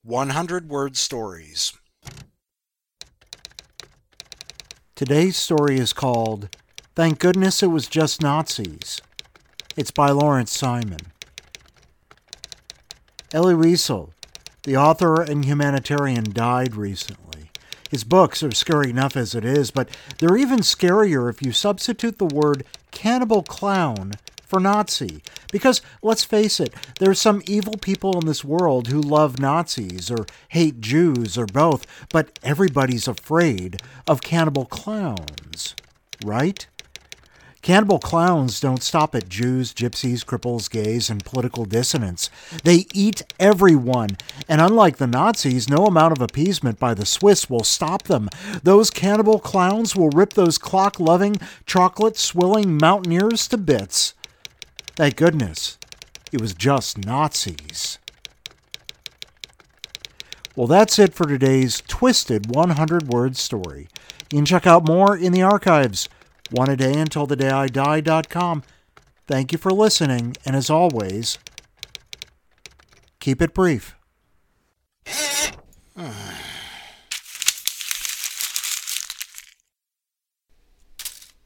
100-word stories. Today's story is called Thank Goodness It Was Just Nazis. It's by Lawrence Simon. Elie Wiesel, the author and humanitarian, died recently. His books are scary enough as it is, but they're even scarier if you substitute the word cannibal clown for Nazi. Because, let's face it, there's some evil people in this world who love Nazis or hate Jews or both, but everybody's afraid of cannibal clowns, right? Cannibal clowns don't stop at Jews, gypsies, cripples, gays, and political dissidents. They eat everyone, and unlike the Nazis, no amount of appeasement by the Swiss will stop them. Those cannibal clowns will rip those clock-loving, chocolate-swilling mountaineers to bits. Thank goodness, it was just Nazis. Well, that's it for today's twisted 100-word story. You can check out more in the archives. OneADayUntilTheDayIDie.com. Thank you for listening, and as always, keep it brief.